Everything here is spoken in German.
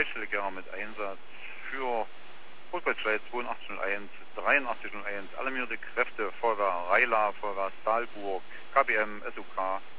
Leitstelle mit Einsatz für Rotwaldschlei 8201, 8301, alarmierte Kräfte, Feuerwehr Reila, Feuerwehr Stahlburg, KBM, SUK,